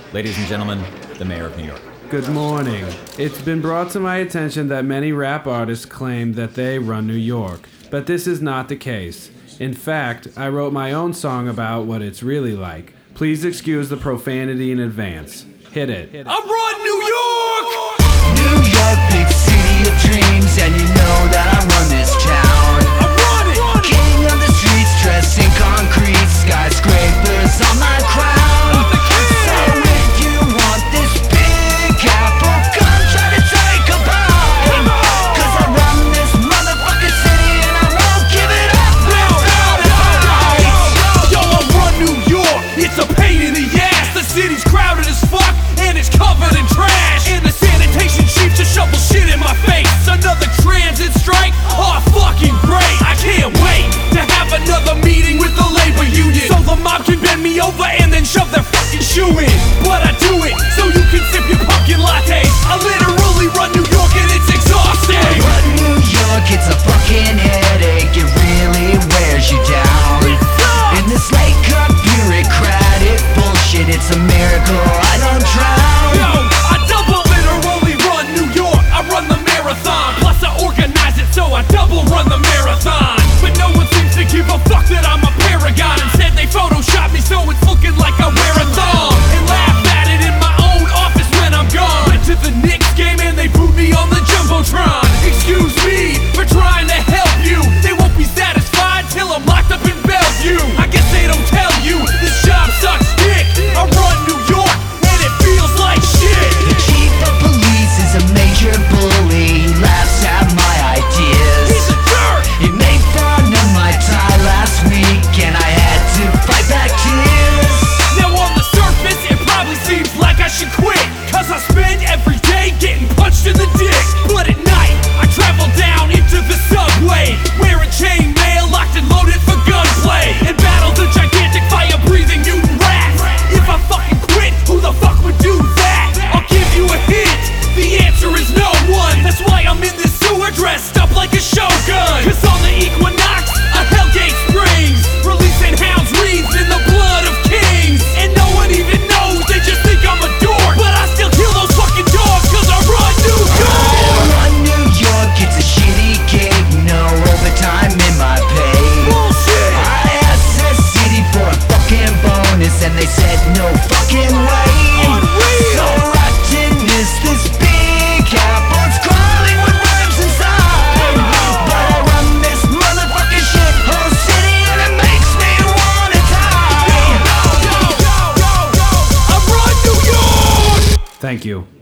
Ladies and gentlemen, the Mayor of New York. Good morning. It's been brought to my attention that many rap artists claim that they run New York, but this is not the case. In fact, I wrote my own song about what it's really like. Please excuse the profanity in advance. Hit it. I run New York! New York, big city of dreams, and you know that I run this town. I run it! King of the streets, dressed in concrete, skyscrapers on my crown. I'm the king! So if you want this big apple, come try to take a bite. Cause I run this motherfucking city and I won't give it up. Yo, I run New York, it's a pain in the ass. The city's crowded as fuck, and it's covered in trash. And the sanitation chief just shovel shit in my face. Another transit strike? Oh, fucking great. I can't wait to have another meeting with the labor union, so the mob can bend me over and then shove their fucking shoe in. But I do it so you can sip your pumpkin lattes. I literally run New York and it's exhausting. I run New York, it's a fucking headache. It really wears you down. In this late cut bureaucratic bullshit, it's a miracle I don't drown. Yo, I double literally run New York. I run the marathon, plus I organize it, so I double run the marathon. But no one seems to give a fuck that I'm a paragon. Instead they Photoshop me so it's looking like I wear a thong, and laugh at it in my own office when I'm gone. Went to the Knicks game and they booed me on the Jumbotron. Excuse me for trying to help you. They won't be satisfied till I'm locked up in Bellevue. I guess they don't tell you this job sucks dick. I run New York and it feels like shit. The chief of police is a major bully. He laughs at my ideas. He's a jerk. He made fun of my tie last week, and I had to fight back tears. Now on the surface it probably seems like I should quit, cause I spend every day getting punched in the dick. But at night I travel down into the subway, wearing chainmail, locked and loaded for gunplay, and battle the gigantic fire-breathing mutant rats. If I fucking quit, who the fuck would do that? I'll give you a hint, the answer is no one. That's why I'm in this sewer dressed up like a shogun. Cause on the equinox, a Hellgate springs, releasing hounds wreathed in the blood of kings. And no one even knows, they just think I'm a dork. But I still kill those fucking dogs cause I run New York. I run New York, it's a shitty gig, no overtime in my pay. Bullshit. I asked the city for a fucking bonus, and they said no fucking way. Unreal. So rotten is this big apple, it's crawling with worms inside. But I run this motherfucking shithole city, and it makes me wanna die. I run New York. Thank you.